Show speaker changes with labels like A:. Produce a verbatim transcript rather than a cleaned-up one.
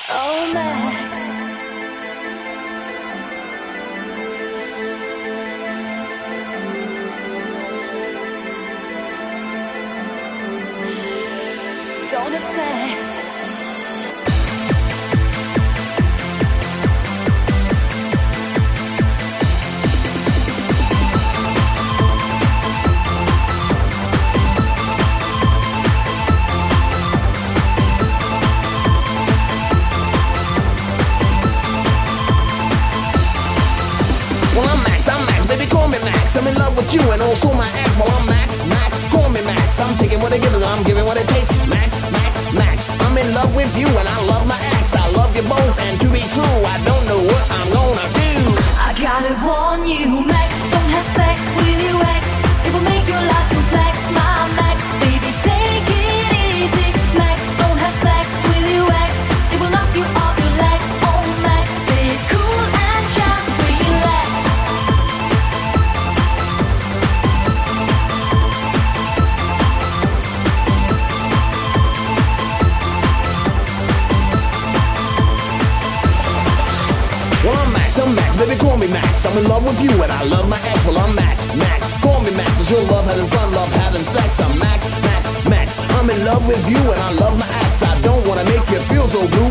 A: Oh, Max. Don't have sex.
B: Well, I'm Max, I'm Max, baby, call me Max. I'm in love with you and also my ex. Well, I'm Max, Max, call me Max. I'm taking what I give, I'm giving what it takes. Max, Max, Max, I'm in love with you and I love my ex. I love you both, and to be true, I don't know what I'm gonna do.
A: I gotta warn you, Max, don't have sex with your ex. It will make your life complex, my Max. Baby, take it easy. Max, don't have sex with your ex. It will knock you off your legs. Oh, Max, stay cool and just relax.
B: Well, I'm Max, I'm Max, baby, call me Max. I'm in love with you and I love my ex. Well, I'm Max, Max, call me Max. It's your love, having fun, love having sex. I'm Max, Max, Max. I'm in love with you and I love my ex. I don't wanna make you feel so blue.